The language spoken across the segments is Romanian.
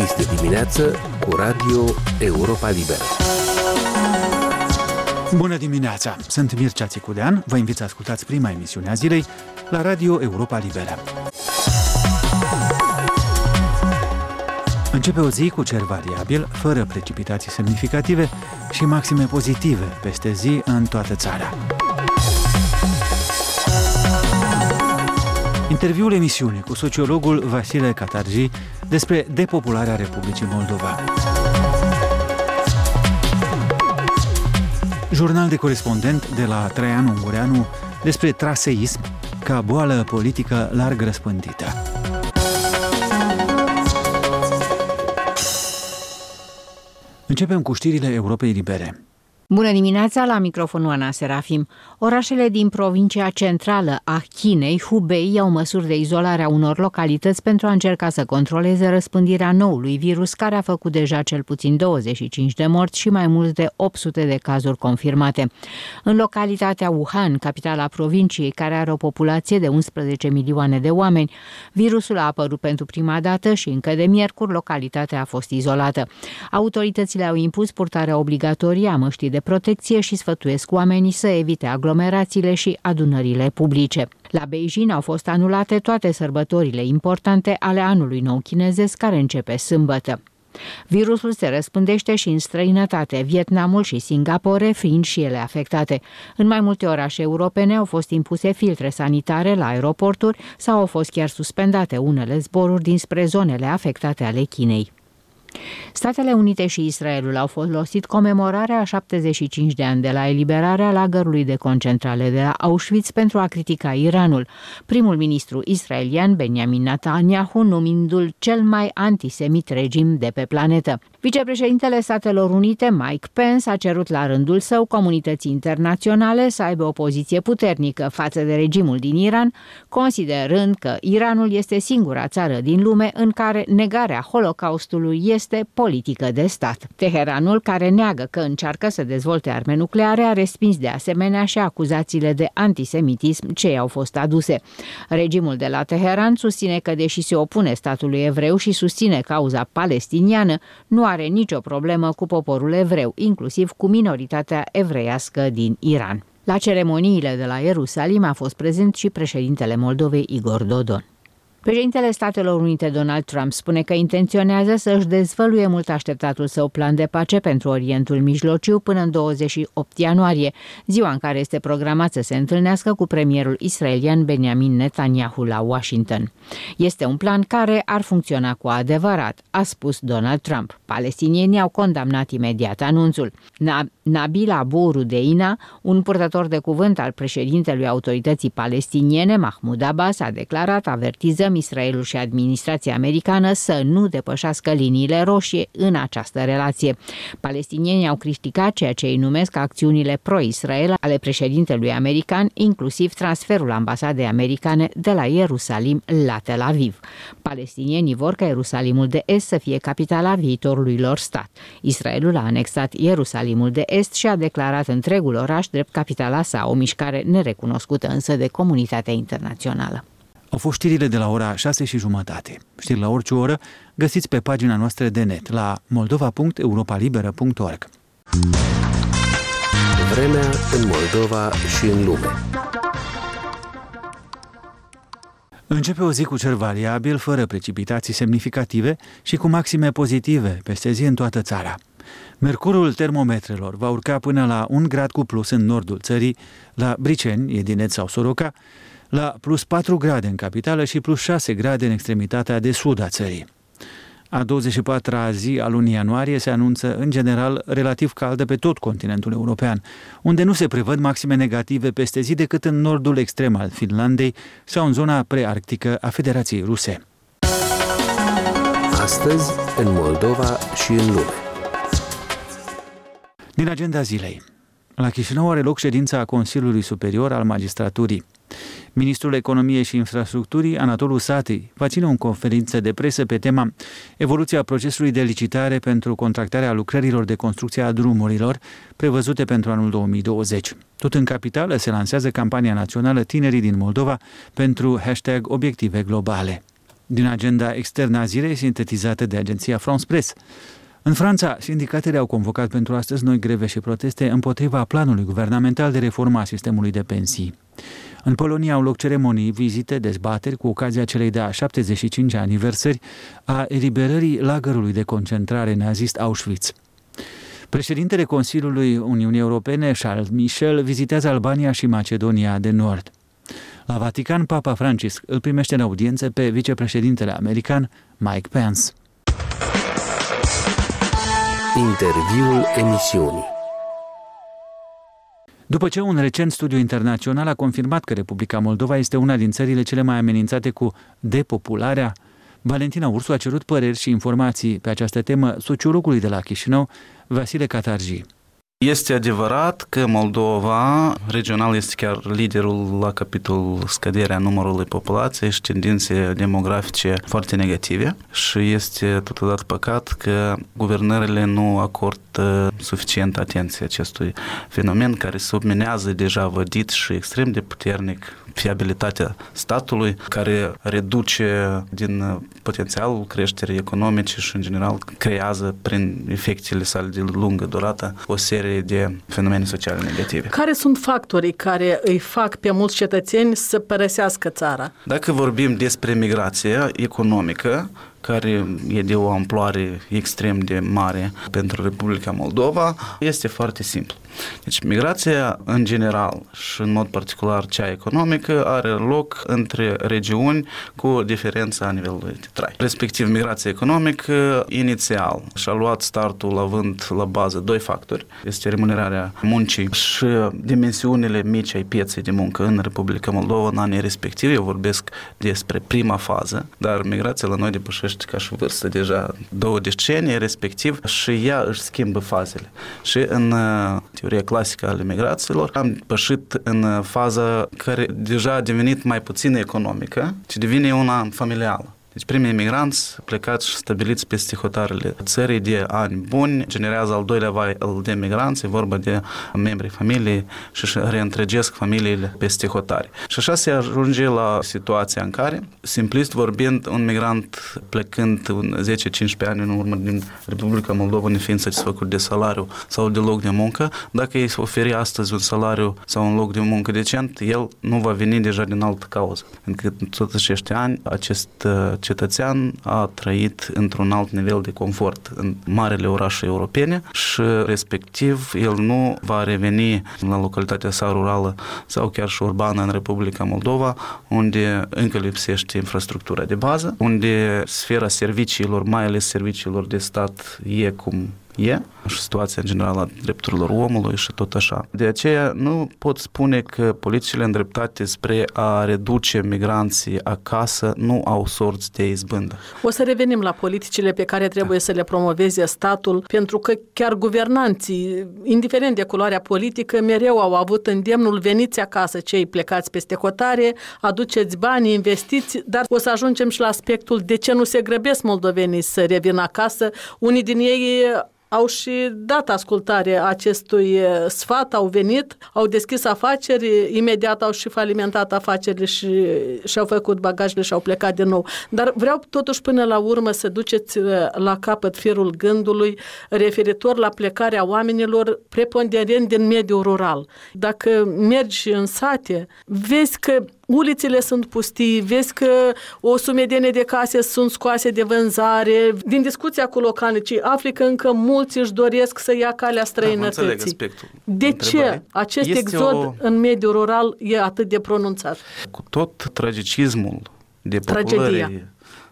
Este dimineață cu Radio Europa Liberă. Bună dimineața! Sunt Mircea Țicudean. Vă invit să ascultați prima emisiune a zilei la Radio Europa Liberă. Începe o zi cu cer variabil, fără precipitații semnificative și maxime pozitive peste zi în toată țara. Interviul emisiunii cu sociologul Vasile Catargi despre depopularea Republicii Moldova. Jurnal de corespondent de la Traian Ungureanu despre traseism ca boală politică larg răspândită. Începem cu știrile Europei Libere. Bună dimineața, la microfonul Ana Serafim. Orașele din provincia centrală a Chinei, Hubei, iau măsuri de izolare a unor localități pentru a încerca să controleze răspândirea noului virus, care a făcut deja cel puțin 25 de morți și mai mult de 800 de cazuri confirmate. În localitatea Wuhan, capitala provinciei, care are o populație de 11 milioane de oameni, virusul a apărut pentru prima dată și încă de miercuri localitatea a fost izolată. Autoritățile au impus purtarea obligatorie a măștii de protecție și sfătuiesc oamenii să evite aglomerațiile și adunările publice. La Beijing au fost anulate toate sărbătorile importante ale anului nou chinezesc, care începe sâmbătă. Virusul se răspândește și în străinătate, Vietnamul și Singapore fiind și ele afectate. În mai multe orașe europene au fost impuse filtre sanitare la aeroporturi sau au fost chiar suspendate unele zboruri dinspre zonele afectate ale Chinei. Statele Unite și Israelul au folosit comemorarea a 75 de ani de la eliberarea lagărului de concentrare de la Auschwitz pentru a critica Iranul, primul ministru israelian Benjamin Netanyahu numindu-l cel mai antisemit regim de pe planetă. Vicepreședintele Statelor Unite, Mike Pence, a cerut la rândul său comunității internaționale să aibă o poziție puternică față de regimul din Iran, considerând că Iranul este singura țară din lume în care negarea Holocaustului este politică de stat. Teheranul, care neagă că încearcă să dezvolte arme nucleare, a respins de asemenea și acuzațiile de antisemitism ce i-au fost aduse. Regimul de la Teheran susține că, deși se opune statului evreu și susține cauza palestiniană, nu are nicio problemă cu poporul evreu, inclusiv cu minoritatea evreiască din Iran. La ceremoniile de la Ierusalim a fost prezent și președintele Moldovei, Igor Dodon. Președintele Statelor Unite, Donald Trump, spune că intenționează să își dezvăluie mult așteptatul său plan de pace pentru Orientul Mijlociu până în 28 ianuarie, ziua în care este programat să se întâlnească cu premierul israelian Benjamin Netanyahu la Washington. Este un plan care ar funcționa cu adevărat, a spus Donald Trump. Palestinienii au condamnat imediat anunțul. Nabil Abu Rudeina, un purtător de cuvânt al președintelui autorității palestiniene, Mahmoud Abbas, a declarat: avertizăm Israelul și administrația americană să nu depășească liniile roșii în această relație. Palestinienii au criticat ceea ce ei numesc acțiunile pro-Israel ale președintelui american, inclusiv transferul ambasadei americane de la Ierusalim la Tel Aviv. Palestinienii vor ca Ierusalimul de Est să fie capitala viitorului lor stat. Israelul a anexat Ierusalimul de Est și a declarat întregul oraș drept capitala sa, o mișcare nerecunoscută însă de comunitatea internațională. Au fost știrile de la ora 6:30. Știri la orice oră găsiți pe pagina noastră de net la moldova.europalibera.org. Vremea în Moldova și în lume. Începe o zi cu cer variabil, fără precipitații semnificative și cu maxime pozitive peste zi în toată țara. Mercurul termometrelor va urca până la 1 grad cu plus în nordul țării, la Briceni, Edinet sau Soroca, la plus 4 grade în capitală și plus 6 grade în extremitatea de sud a țării. A 24-a zi a lunii ianuarie se anunță în general relativ caldă pe tot continentul european, unde nu se prevăd maxime negative peste zi decât în nordul extrem al Finlandei sau în zona prearctică a Federației Ruse. Astăzi, în Moldova și în lume. Din agenda zilei. La Chișinău are loc ședința Consiliului Superior al Magistraturii. Ministrul Economiei și Infrastructurii, Anatolu Sati, va ține o conferință de presă pe tema evoluția procesului de licitare pentru contractarea lucrărilor de construcție a drumurilor prevăzute pentru anul 2020. Tot în capitală se lansează campania națională Tinerii din Moldova pentru #Obiective Globale. din agenda externă a zilei, sintetizată de agenția France Presse. În Franța, sindicatele au convocat pentru astăzi noi greve și proteste împotriva planului guvernamental de reformă a sistemului de pensii. În Polonia au loc ceremonii, vizite, dezbateri cu ocazia celei de-a 75-a aniversări a eliberării lagărului de concentrare nazist Auschwitz. Președintele Consiliului Uniunii Europene, Charles Michel, vizitează Albania și Macedonia de Nord. La Vatican, Papa Francisc îl primește în audiență pe vicepreședintele american Mike Pence. Interviul emisiunii. După ce un recent studiu internațional a confirmat că Republica Moldova este una din țările cele mai amenințate cu depopularea, Valentina Ursu a cerut păreri și informații pe această temă sociologului de la Chișinău, Vasile Catargi. Este adevărat că Moldova regional este chiar liderul la capitolul scăderea numărului populației și tendințe demografice foarte negative și este totodată păcat că guvernările nu acordă suficient atenție acestui fenomen care subminează deja vădit și extrem de puternic fiabilitatea statului, care reduce din potențialul creșterii economice și, în general, creează prin efectele sale de lungă durată o serie de fenomene sociale negative. Care sunt factorii care îi fac pe mulți cetățeni să părăsească țara? Dacă vorbim despre migrația economică, care e de o amploare extrem de mare pentru Republica Moldova, este foarte simplu. Deci migrația în general și în mod particular cea economică are loc între regiuni cu o diferență a nivelului de trai. Respectiv, migrația economică inițial și-a luat startul având la bază doi factori. Este remunerarea muncii și dimensiunile mici ai pieței de muncă în Republica Moldova în anii respectivi. Eu vorbesc despre prima fază, dar migrația la noi depășește ca și vârstă deja 2 decenii respectiv și ea își schimbă fazele. Și în teoria clasică ale migrațiilor am depășit în faza care deja a devenit mai puțin economică, ci devine una familială. Deci primii imigranți plecați și stabiliți peste hotarele țării de ani buni generează al doilea vai de migranți, e vorba de membrii familiei și reîntregesc familiile peste hotare. Și așa se ajunge la situația în care, simplist vorbind, un migrant plecând 10-15 ani în urmă din Republica Moldova, nefiind satisfăcut de salariu sau de loc de muncă, dacă îi se oferi astăzi un salariu sau un loc de muncă decent, el nu va veni deja din altă cauză. Pentru că toți acești ani acest cetățean a trăit într-un alt nivel de confort în marele orașe europene și respectiv el nu va reveni la localitatea sa rurală sau chiar și urbană în Republica Moldova, unde încă lipsește infrastructura de bază, unde sfera serviciilor, mai ales serviciilor de stat, e cum e și situația în general a drepturilor omului și tot așa. De aceea nu pot spune că politicile îndreptate spre a reduce migranții acasă nu au sorți de izbândă. O să revenim la politicile pe care trebuie să le promoveze statul, pentru că chiar guvernanții, indiferent de culoarea politică, mereu au avut îndemnul: veniți acasă cei plecați peste hotare, aduceți bani, investiți, dar o să ajungem și la aspectul de ce nu se grăbesc moldovenii să revină acasă. Unii din ei au și dat ascultare acestui sfat, au venit, au deschis afaceri, imediat au și falimentat afacerile și-au făcut bagajele și au plecat din nou. Dar vreau totuși până la urmă să duceți la capăt firul gândului referitor la plecarea oamenilor preponderent din mediul rural. Dacă mergi în sate, vezi că ulițele sunt pustii, vezi că o sumedenie de case sunt scoase de vânzare. Din discuția cu localnicii afli că încă mulți își doresc să ia calea străinătății. De ce acest exod în mediul rural e atât de pronunțat? Cu tot tragicismul de populării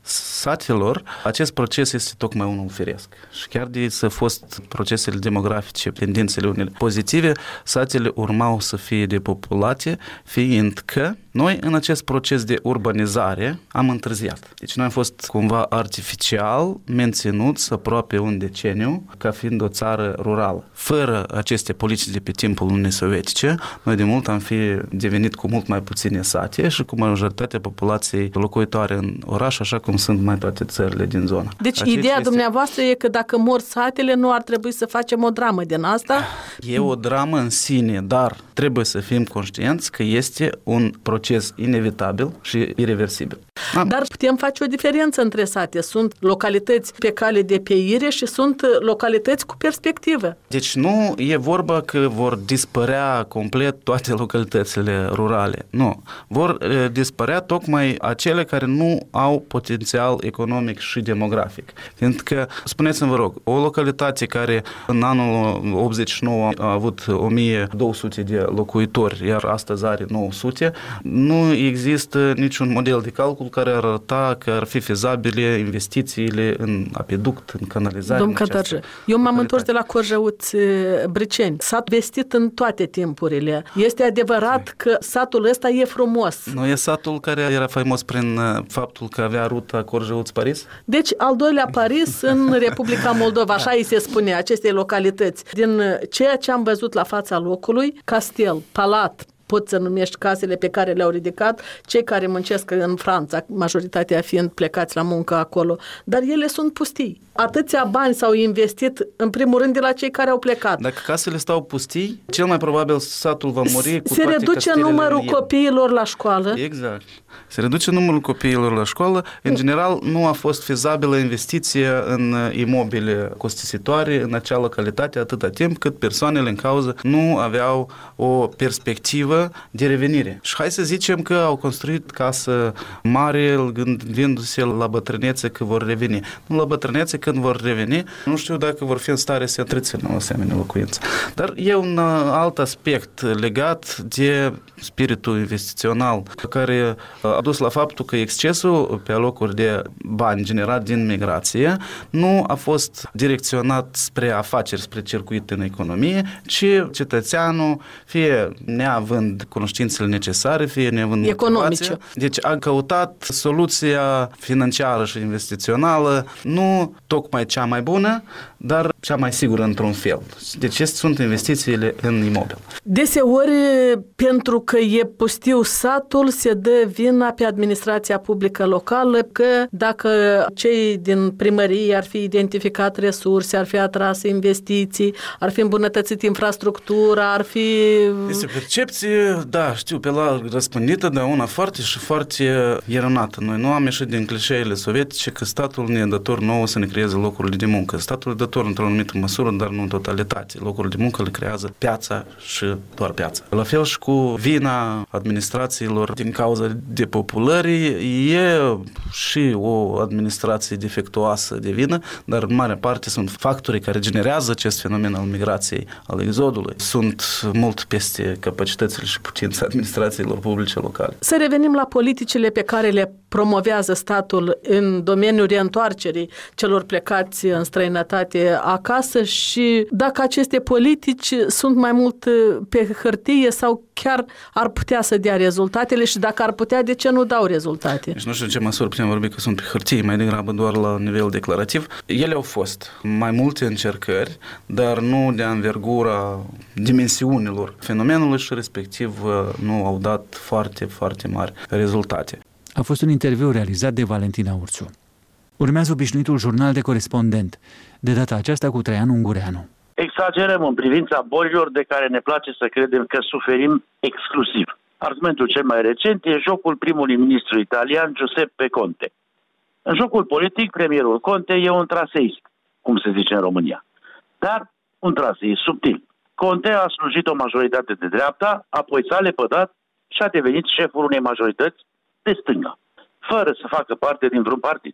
satelor, acest proces este tocmai unul firesc. Și chiar de să fost procesele demografice, tendințele unele pozitive, satele urmau să fie depopulate, fiindcă noi în acest proces de urbanizare am întârziat. Deci noi am fost cumva artificial menținuți aproape un deceniu ca fiind o țară rurală. Fără aceste politici de pe timpul Uniunii Sovietice, noi de mult am fi devenit cu mult mai puține sate și cu majoritatea populației locuitoare în oraș, așa cum sunt mai toate țările din zonă. Deci ideea dumneavoastră e că dacă mor satele, nu ar trebui să facem o dramă din asta? E o dramă în sine, dar trebuie să fim conștienți că este un proces inevitabil și ireversibil. Dar putem face o diferență între sate. Sunt localități pe cale de peire și sunt localități cu perspectivă. Deci nu e vorba că vor dispărea complet toate localitățile rurale. Nu. Vor dispărea tocmai acele care nu au potențial economic și demografic. Pentru că, spuneți-mi, vă rog, o localitate care în anul 89 a avut 1200 de locuitori, iar astăzi are 900, nu există niciun model de calcul care ar arăta că ar fi fezabile investițiile în apeduct, în canalizare. Domn Cătărjă, eu m-am întors de la Corjăuți Briceni. Sat vestit în toate timpurile. Este adevărat că satul ăsta e frumos. Nu e satul care era faimos prin faptul că avea ruta Corjăuți-Paris? Deci, al doilea Paris în Republica Moldova, așa îi se spune, acestei localități. Din ceea ce am văzut la fața locului, castel, palat, poți să numești casele pe care le-au ridicat cei care muncesc în Franța, majoritatea fiind plecați la muncă acolo, dar ele sunt pustii. Atâția bani s-au investit, în primul rând, de la cei care au plecat. Dacă casele stau pustii, cel mai probabil satul va muri cu se toate reduce numărul copiilor la școală. Exact. Se reduce numărul copiilor la școală. În general, nu a fost fezabilă investiția în imobile costisitoare în acea localitate atâta timp cât persoanele în cauză nu aveau o perspectivă de revenire. Și hai să zicem că au construit casă mare gândindu-se la bătrânețe că vor reveni. Nu la bătrânețe, când vor reveni, nu știu dacă vor fi în stare să întrețină o asemenea locuință. Dar e un alt aspect legat de spiritul investițional care a dus la faptul că excesul pe alocuri de bani generat din migrație nu a fost direcționat spre afaceri, spre circuit în economie, ci cetățeanul, fie neavând cunoștințele necesare, fie neavând motivație, deci a căutat soluția financiară și investițională, nu tocmai cea mai bună, dar cea mai sigură într-un fel. Deci sunt investițiile în imobil. Deseori, pentru că e pustiu satul, se dă vina pe administrația publică locală că dacă cei din primărie ar fi identificat resurse, ar fi atras investiții, ar fi îmbunătățit infrastructura, ar fi... Este percepție, da, știu, pe la răspândită, dar una foarte și foarte eronată. Noi nu am ieșit din clișeele sovietice că statul ne e dator nouă să ne creeze locurile de muncă. Statul e dator într-o anumită măsură, dar nu în totalitate. Locurile de muncă le creează piața și doar piața. La fel și cu vina administrațiilor din cauza depopulării, e și o administrație defectuoasă de vină, dar în mare parte sunt factorii care generează acest fenomen al migrației, al exodului. Sunt mult peste capacitățile și putința administrațiilor publice locale. Să revenim la politicile pe care le promovează statul în domeniul reîntoarcerii celor plecați în străinătate acasă și dacă aceste politici sunt mai mult pe hârtie sau chiar ar putea să dea rezultatele și dacă ar putea, de ce nu dau rezultate? Deci nu știu în ce măsură putem vorbi că sunt pe hârtie, mai degrabă doar la nivel declarativ. Ele au fost mai multe încercări, dar nu de anvergura dimensiunilor fenomenului și respectiv nu au dat foarte, foarte mari rezultate. A fost un interviu realizat de Valentina Ursu. Urmează obișnuitul jurnal de corespondent, de data aceasta cu Traian Ungureanu. Exagerăm în privința bolilor de care ne place să credem că suferim exclusiv. Argumentul cel mai recent e jocul primului ministru italian Giuseppe Conte. În jocul politic, premierul Conte e un traseist, cum se zice în România. Dar un traseist subtil. Conte a slujit o majoritate de dreapta, apoi s-a lepădat și a devenit șeful unei majorități de stânga, fără să facă parte din vreun partid.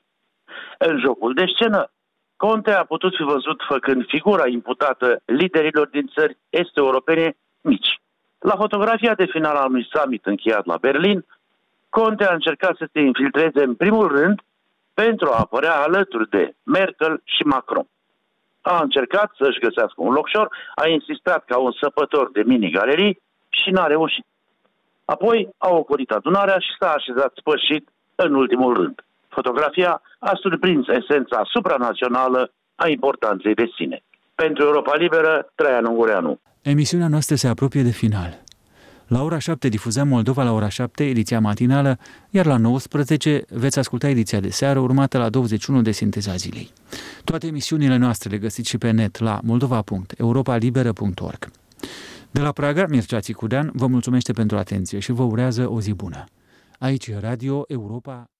În jocul de scenă, Conte a putut fi văzut făcând figura imputată liderilor din țări est-europene mici. La fotografia de final al unui summit încheiat la Berlin, Conte a încercat să se infiltreze în primul rând pentru a apărea alături de Merkel și Macron. A încercat să-și găsească un locșor, a insistat ca un săpător de mini-galerii și n-a reușit. Apoi a ocolit adunarea și s-a așezat spășit în ultimul rând. Fotografia a surprins esența supranațională a importanței de sine. Pentru Europa Liberă, Traian Ungureanu. Emisiunea noastră se apropie de final. La ora 7 difuzăm Moldova la ora 7, ediția matinală, iar la 19 veți asculta ediția de seară, urmată la 21 de Sinteza zilei. Toate emisiunile noastre le găsiți și pe net la moldova.europalibera.org. De la Praga, Mircea Țicudean vă mulțumește pentru atenție și vă urează o zi bună. Aici e Radio Europa